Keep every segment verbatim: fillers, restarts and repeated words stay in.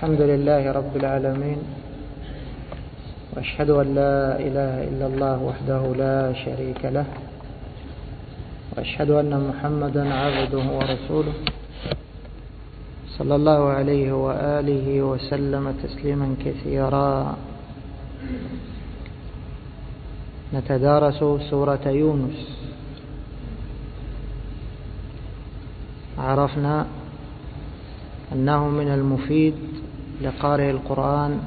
الحمد لله رب العالمين، وأشهد أن لا إله إلا الله وحده لا شريك له، وأشهد أن محمدا عبده ورسوله صلى الله عليه وآله وسلم تسليما كثيرا. نتدارس سورة يونس. عرفنا أنه من المفيد لقارئ القرآن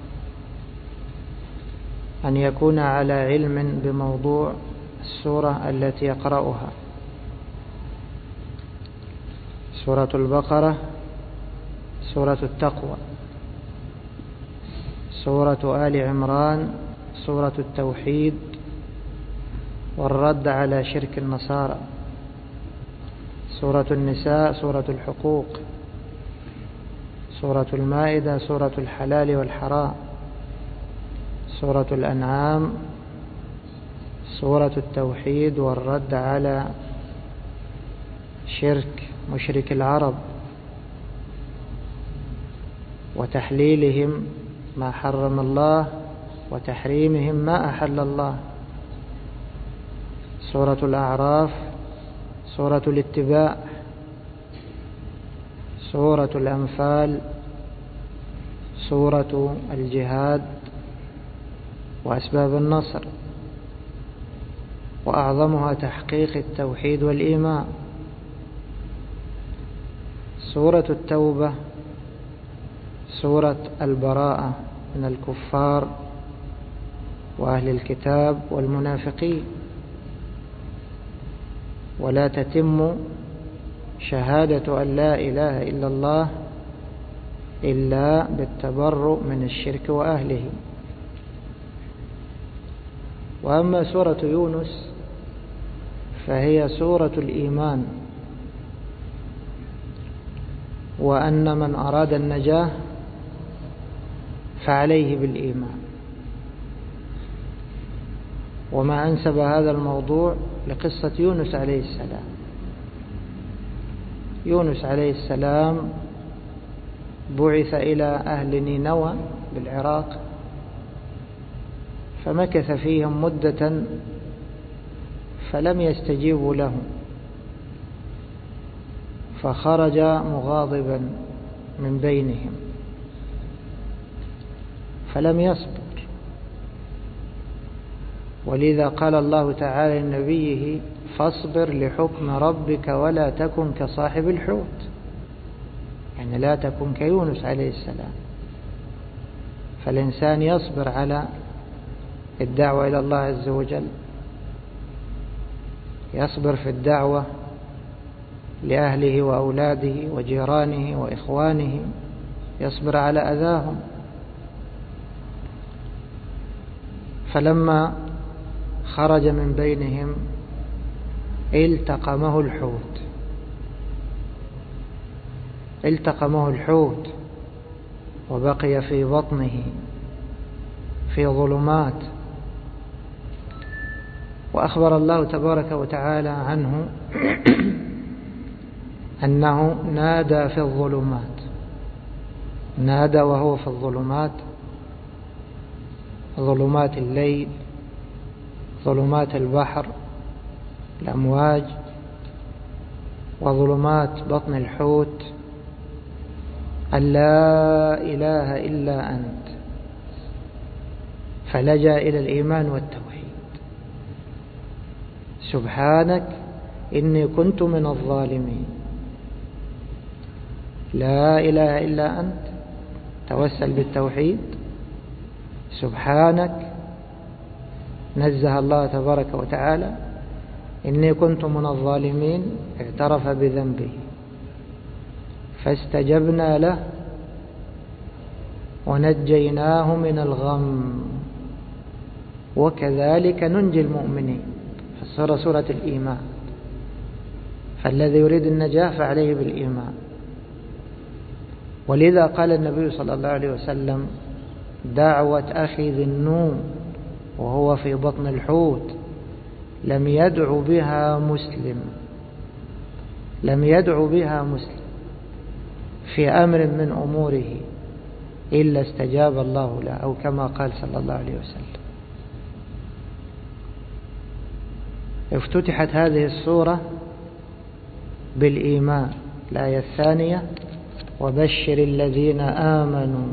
أن يكون على علم بموضوع السورة التي يقرأها. سورة البقرة سورة التقوى، سورة آل عمران سورة التوحيد والرد على شرك النصارى، سورة النساء سورة الحقوق، سورة المائدة سورة الحلال والحرام، سورة الأنعام سورة التوحيد والرد على شرك مشرك العرب وتحليلهم ما حرم الله وتحريمهم ما أحل الله، سورة الأعراف سورة الاتباع، سورة الأنفال، سورة الجهاد وأسباب النصر، وأعظمها تحقيق التوحيد والإيمان، سورة التوبة سورة البراءة من الكفار وأهل الكتاب والمنافقين. ولا تتم شهادة أن لا إله إلا الله إلا بالتبرؤ من الشرك وأهله. وأما سورة يونس فهي سورة الإيمان، وأن من أراد النجاة فعليه بالإيمان. وما أنسب هذا الموضوع لقصة يونس عليه السلام. يونس عليه السلام بعث إلى أهل نينوى بالعراق، فمكث فيهم مدة فلم يستجيبوا له، فخرج مغاضبا من بينهم فلم يصبر، ولذا قال الله تعالى لنبيه: فاصبر لحكم ربك ولا تكن كصاحب الحوت، يعني لا تكن كيونس عليه السلام. فالإنسان يصبر على الدعوة إلى الله عز وجل، يصبر في الدعوة لأهله وأولاده وجيرانه وإخوانه، يصبر على أذاهم. فلما خرج من بينهم التقمه الحوت التقمه الحوت وبقي في بطنه في ظلمات. وأخبر الله تبارك وتعالى عنه أنه نادى في الظلمات، نادى وهو في الظلمات، ظلمات الليل، ظلمات البحر الأمواج، وظلمات بطن الحوت، أن لا إله إلا أنت، فلجأ إلى الإيمان والتوحيد. سبحانك إني كنت من الظالمين. لا إله إلا أنت، توسل بالتوحيد. سبحانك، نزه الله تبارك وتعالى. إني كنت من الظالمين، اعترف بذنبه فاستجبنا له ونجيناه من الغم وكذلك ننجي المؤمنين. فالسورة سورة الإيمان، فالذي يريد النجاة فعليه بالإيمان. ولذا قال النبي صلى الله عليه وسلم: دعوة أخي ذي النون وهو في بطن الحوت لم يدع بها مسلم لم يدع بها مسلم في أمر من أموره إلا استجاب الله له، أو كما قال صلى الله عليه وسلم. افتتحت هذه السورة بالإيمان، الآية الثانية: وبشر الذين آمنوا،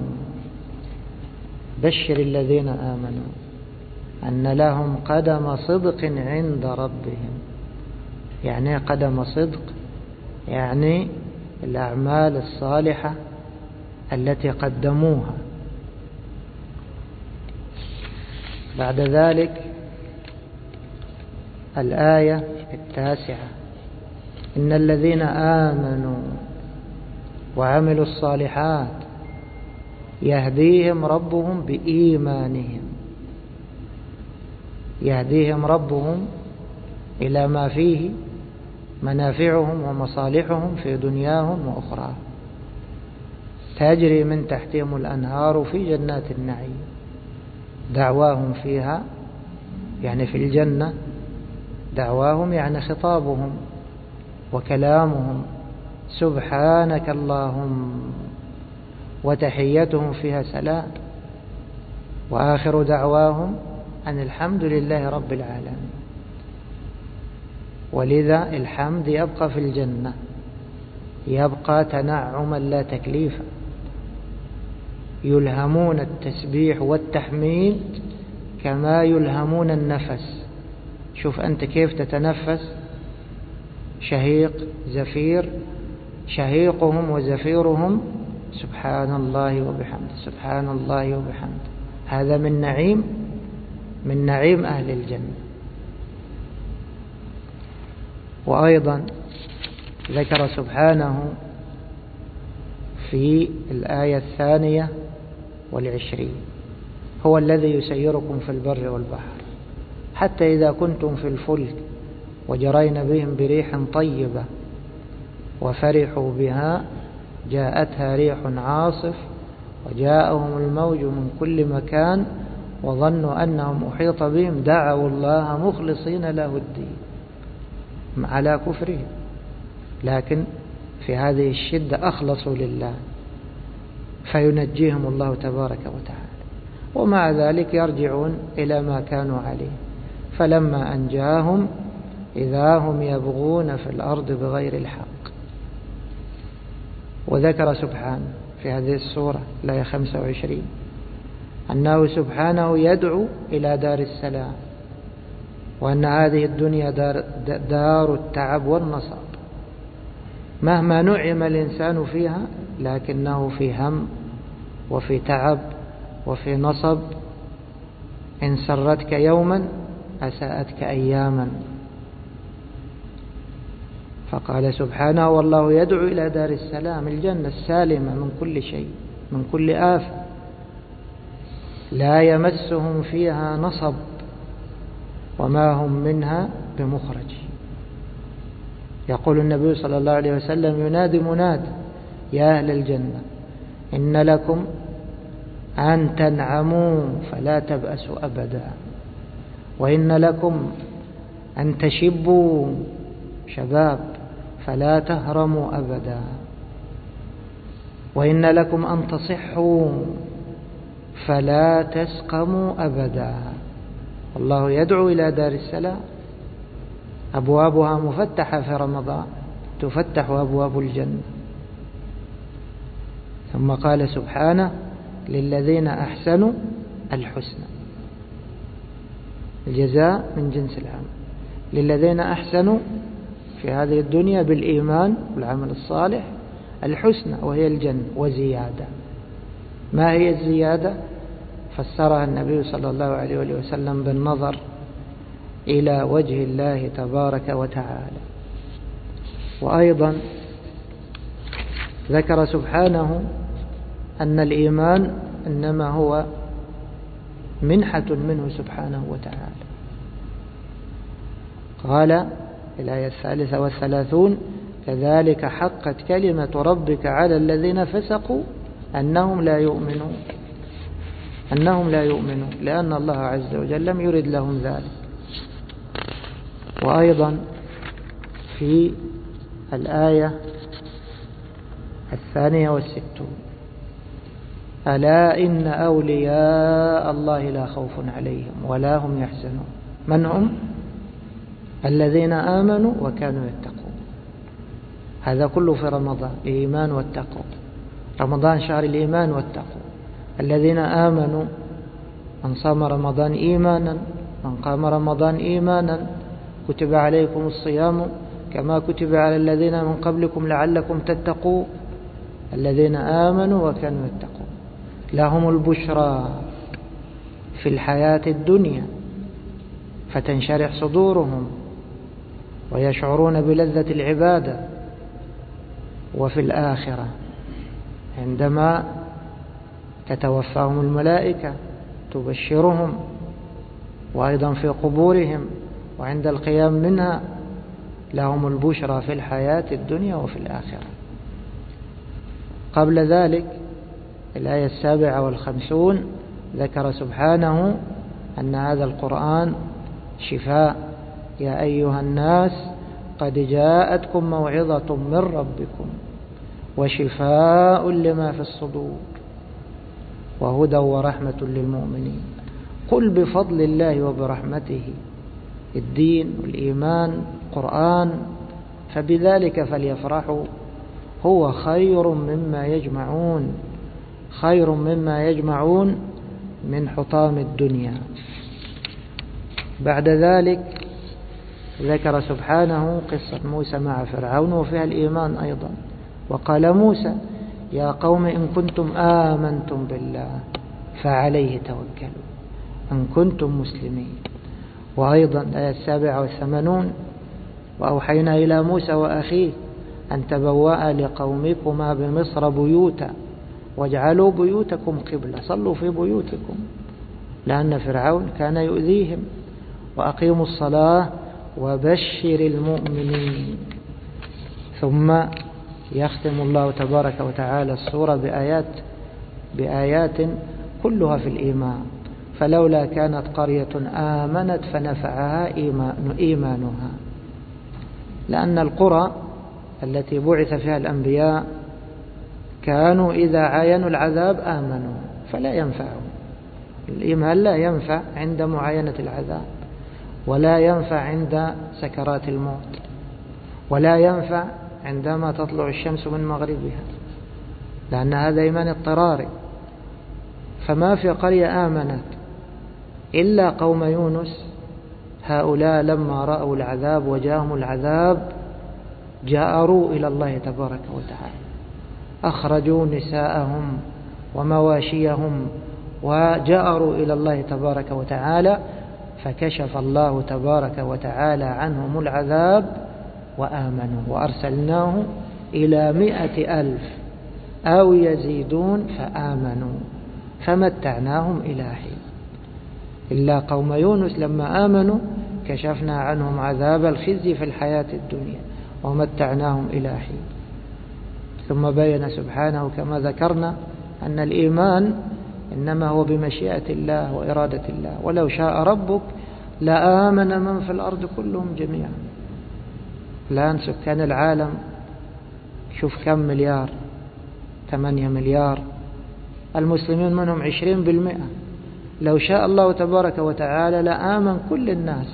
بشر الذين آمنوا أن لهم قدم صدق عند ربهم. يعني قدم صدق، يعني الأعمال الصالحة التي قدموها. بعد ذلك الآية التاسعة: إن الذين آمنوا وعملوا الصالحات يهديهم ربهم بإيمانهم. يهديهم ربهم إلى ما فيه منافعهم ومصالحهم في دنياهم وأخراهم، تجري من تحتهم الأنهار في جنات النعيم، دعواهم فيها يعني في الجنة، دعواهم يعني خطابهم وكلامهم سبحانك اللهم، وتحيتهم فيها سلام، وآخر دعواهم أن الحمد لله رب العالمين. ولذا الحمد يبقى في الجنة، يبقى تنعما لا تكليفا، يلهمون التسبيح والتحميد كما يلهمون النفس. شوف أنت كيف تتنفس، شهيق زفير، شهيقهم وزفيرهم سبحان الله وبحمده، سبحان الله وبحمده. هذا من نعيم، من نعيم أهل الجنة. وأيضا ذكر سبحانه في الآية الثانية والعشرين: هو الذي يسيركم في البر والبحر حتى إذا كنتم في الفلك وجرين بهم بريح طيبة وفرحوا بها جاءتها ريح عاصف وجاءهم الموج من كل مكان وظنوا أنهم أحيط بهم دعوا الله مخلصين له الدين على كفرهم، لكن في هذه الشدة أخلصوا لله فينجيهم الله تبارك وتعالى، ومع ذلك يرجعون إلى ما كانوا عليه. فلما أنجاهم إذا هم يبغون في الأرض بغير الحق. وذكر سبحانه في هذه السورة الآية خمسة وعشرين أنه سبحانه يدعو إلى دار السلام، وأن هذه الدنيا دار, دار التعب والنصب، مهما نعم الإنسان فيها لكنه في هم وفي تعب وفي نصب. إن سرتك يوما أساءتك أياما. فقال سبحانه: والله يدعو إلى دار السلام، الجنة السالمة من كل شيء، من كل آفة، لا يمسهم فيها نصب وما هم منها بمخرج. يقول النبي صلى الله عليه وسلم: ينادي مناد يا أهل الجنة إن لكم أن تنعموا فلا تبأسوا أبدا، وإن لكم أن تشبوا شباب فلا تهرموا أبدا، وإن لكم أن تصحوا فلا تسقموا أبدا. الله يدعو إلى دار السلام، أبوابها مفتحة في رمضان، تفتح أبواب الجنة. ثم قال سبحانه: للذين أحسنوا الحسنى، الجزاء من جنس العمل. للذين أحسنوا في هذه الدنيا بالإيمان والعمل الصالح الحسنى، وهي الجنة وزيادة. ما هي الزيادة؟ فسرها النبي صلى الله عليه وسلم بالنظر إلى وجه الله تبارك وتعالى. وأيضا ذكر سبحانه أن الإيمان إنما هو منحة منه سبحانه وتعالى. قال الآية الثالثة والثلاثون: كذلك حقت كلمة ربك على الذين فسقوا أنهم لا يؤمنون، أنهم لا يؤمنون لأن الله عز وجل لم يرد لهم ذلك. وأيضا في الآية الثانية والستون: ألا إن أولياء الله لا خوف عليهم ولا هم يحزنون. من هم؟ الذين آمنوا وكانوا يتقون. هذا كله في رمضان، الإيمان والتقوى. رمضان شهر الإيمان والتقوى. الذين آمنوا، من صام رمضان إيمانا، من قام رمضان إيمانا، كتب عليكم الصيام كما كتب على الذين من قبلكم لعلكم تتقون. الذين آمنوا وكانوا يتقون لهم البشرى في الحياة الدنيا، فتنشرح صدورهم ويشعرون بلذة العبادة، وفي الآخرة عندما تتوفاهم الملائكة تبشرهم، وأيضا في قبورهم وعند القيام منها لهم البشرى في الحياة الدنيا وفي الآخرة. قبل ذلك الآية السابعة والخمسون ذكر سبحانه أن هذا القرآن شفاء. يا أيها الناس قد جاءتكم موعظة من ربكم وشفاء لما في الصدور وهدى ورحمة للمؤمنين. قل بفضل الله وبرحمته، الدين والإيمان القرآن، فبذلك فليفرحوا هو خير مما يجمعون، خير مما يجمعون من حطام الدنيا. بعد ذلك ذكر سبحانه قصة موسى مع فرعون وفيها الإيمان أيضا. وقال موسى يا قوم إن كنتم آمنتم بالله فعليه توكلوا إن كنتم مسلمين. وأيضا الآية السابعة والثمانون وأوحينا إلى موسى وأخيه أن تبوأ لقومكما بمصر بيوتا واجعلوا بيوتكم قبلة، صلوا في بيوتكم، لأن فرعون كان يؤذيهم. وأقيموا الصلاة وبشر المؤمنين. ثم يختم الله تبارك وتعالى السورة بآيات بآيات كلها في الإيمان. فلولا كانت قرية آمنت فنفعها إيمان إيمانها، لأن القرى التي بعث فيها الأنبياء كانوا إذا عاينوا العذاب آمنوا، فلا ينفعهم الإيمان، لا ينفع عند معاينة العذاب، ولا ينفع عند سكرات الموت، ولا ينفع عندما تطلع الشمس من مغربها، لأن هذا إيمان اضطراري. فما في قرية آمنت إلا قوم يونس، هؤلاء لما رأوا العذاب وجاءهم العذاب جاءروا إلى الله تبارك وتعالى، أخرجوا نساءهم ومواشيهم وجاءروا إلى الله تبارك وتعالى، فكشف الله تبارك وتعالى عنهم العذاب وآمنوا. وأرسلناه إلى مئة ألف أو يزيدون فآمنوا فمتعناهم إلى حين. إلا قوم يونس لما آمنوا كشفنا عنهم عذاب الخزي في الحياة الدنيا ومتعناهم إلى حين. ثم بين سبحانه كما ذكرنا أن الإيمان إنما هو بمشيئة الله وإرادة الله، ولو شاء ربك لآمن من في الأرض كلهم جميعا. الآن سكان العالم شوف كم مليار، ثمانية مليار، المسلمين منهم عشرين بالمئة. لو شاء الله تبارك وتعالى لآمن كل الناس،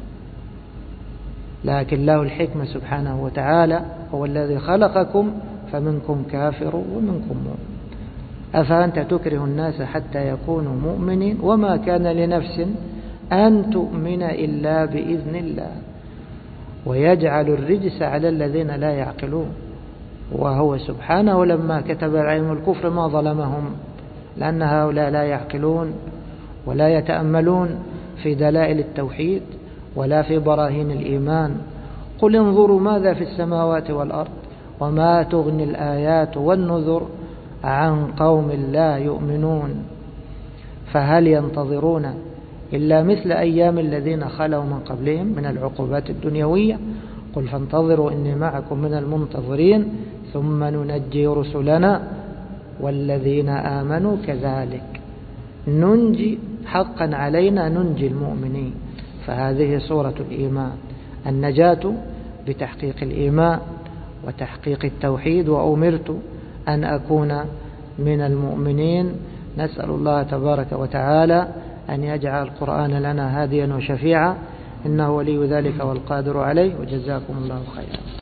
لكن له الحكمة سبحانه وتعالى، هو الذي خلقكم فمنكم كافر ومنكم مؤمن. أفأنت تكره الناس حتى يكونوا مؤمنين وما كان لنفس أن تؤمن إلا بإذن الله ويجعل الرجس على الذين لا يعقلون. وهو سبحانه لما كتب عليهم الكفر ما ظلمهم، لأن هؤلاء لا يعقلون ولا يتأملون في دلائل التوحيد ولا في براهين الإيمان. قل انظروا ماذا في السماوات والأرض وما تغني الآيات والنذر عن قوم لا يؤمنون فهل ينتظرون إلا مثل أيام الذين خلوا من قبلهم من العقوبات الدنيوية. قل فانتظروا إني معكم من المنتظرين ثم ننجي رسلنا والذين آمنوا كذلك ننجي، حقا علينا ننجي المؤمنين. فهذه صورة الإيمان، النجاة بتحقيق الإيمان وتحقيق التوحيد. وأمرت أن أكون من المؤمنين. نسأل الله تبارك وتعالى أن يجعل القرآن لنا هاديا وشفيعا، إنه ولي ذلك والقادر عليه، وجزاكم الله خيرا.